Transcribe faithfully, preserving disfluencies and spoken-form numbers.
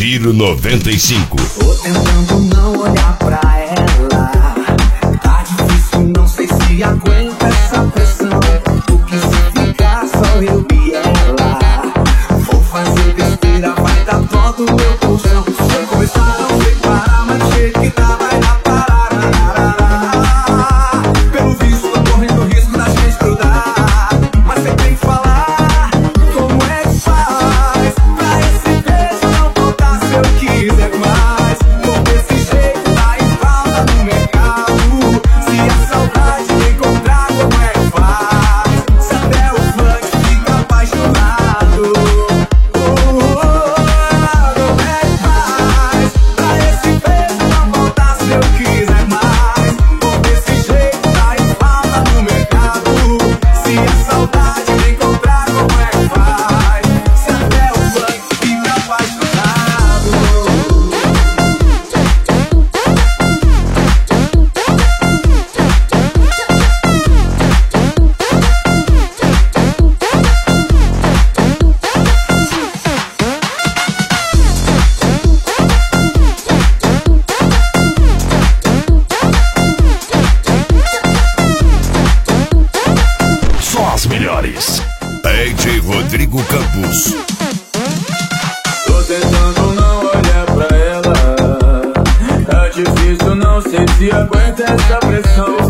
Giro noventa e cinco. Tô tentando não olhar pra ela. Tá difícil, não sei se aguenta essa pressão. Porque se ficar só eu e ela, vou fazer besteira, vai dar dó do meu colchão. Se eu começar não sei parar, mas do jeito que tá vai dar parar. Pelo visto tô correndo risco da gente grudar, mas você tem que falar como é que faz pra esse beijo não voltar se eu quiser mais. Tô desse jeito, tá em falta no mercado. Se a saudade me encontrar, como é que faz? Se até o funk fica apaixonado, oh, oh, oh, como é que faz pra esse beijo não voltar se eu quiser mais? Tô desse jeito, tá em falta no mercado. Se a saudade me encontrar, como é que faz? Se até o funk fica apaixonado. Só as melhores. D J Rodrigo Campos. Tô tentando não olhar pra ela. Tá difícil, não sei se aguenta essa pressão.